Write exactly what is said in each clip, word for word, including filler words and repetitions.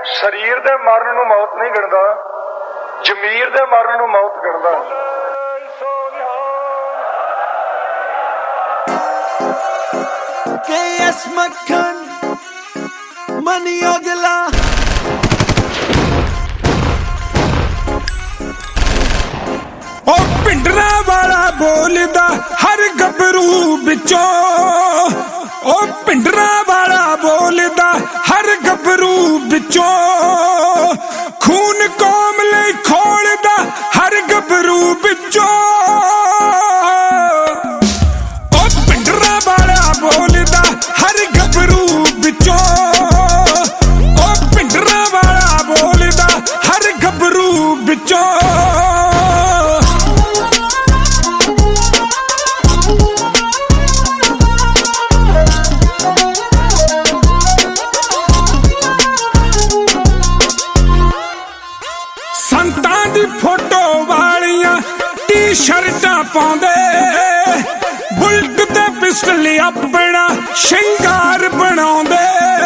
शरीर दे मरण नूं मौत नहीं गिणदा, जमीर दे मरण नूं मौत गिणदा। के एस मक्खन मनी ओजला ओ पिंडरा वाला बोलदा हर गबरू बिचों, ओ पिंडरा वाला बोलदा हर गबरू बिचों, खून कौम लई खोलदा हर गबरू बिचों। ओ पिंडरा वाला बोलदा हर गबरू बिचों, ओ पिंडरा वाला बोलदा हर गबरू बिचों। संतां दी फोटो वालियां टी शर्टां पाउंदे, बुलट ते पिस्टल अपना शिंगार बनाउंदे।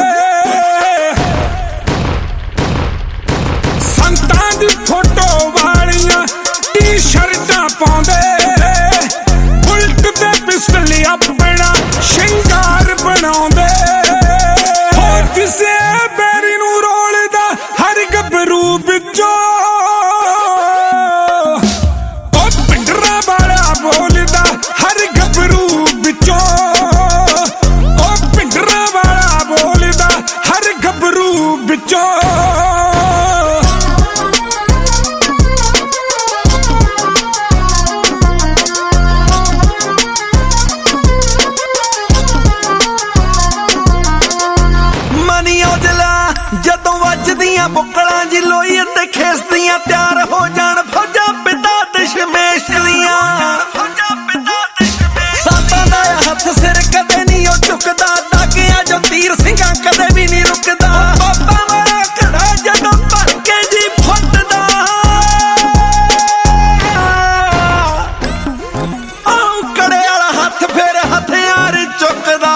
संतां दी फोटो वालियां टी शर्टां पाउंदे, बुलट ते पिस्टल अपना शिंगार बनाउंदे। हो किसे बैरी नूं रोलदा हर गबरू बिचों, बोलदा हर गबरू बिचों, ओ पिंडरा वाला बोलदा हर गबरू बिचों। मनी ओजला जदों वजदियां बुक्कलां जी लोई ते खेसदियां त्यार हो जाण फौजा पिता दशमेश दियां। सातां दा हथ सिर कदे नहीं ओ चुकदा, दागियां जो तीर ਸਿੰਘਾਂ कदे भी नहीं रुकदा। बाबा वाला घड़ा जदों भर के जी फुटदा, आओ कड़े वाला हथ फिर हथियार चुकदा।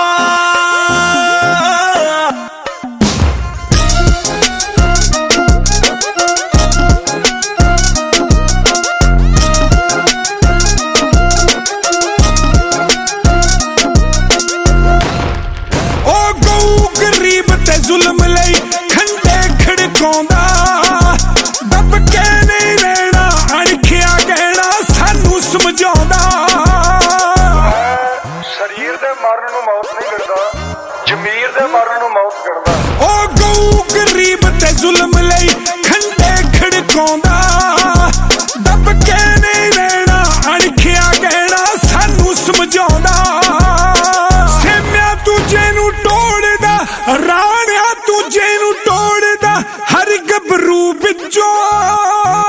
जुल्म लई खंडे खड़काउंदा, दब के नहीं रहना अणखिया कहना सानू समझाउंदा। शरीर दे मरण नूं मौत नहीं गिणदा, जमीर दे मरण नूं मौत गिणदा। ओ गऊ गरीब ते जुल्म लई खंडे खड़काउंदा, दब के नहीं रहना अणखिया कहना सानू समझाउंदा। सेमिया तुझे नूं टोड़दा राणिया तुझे नूं टोड़दा हर गबरू बिचों।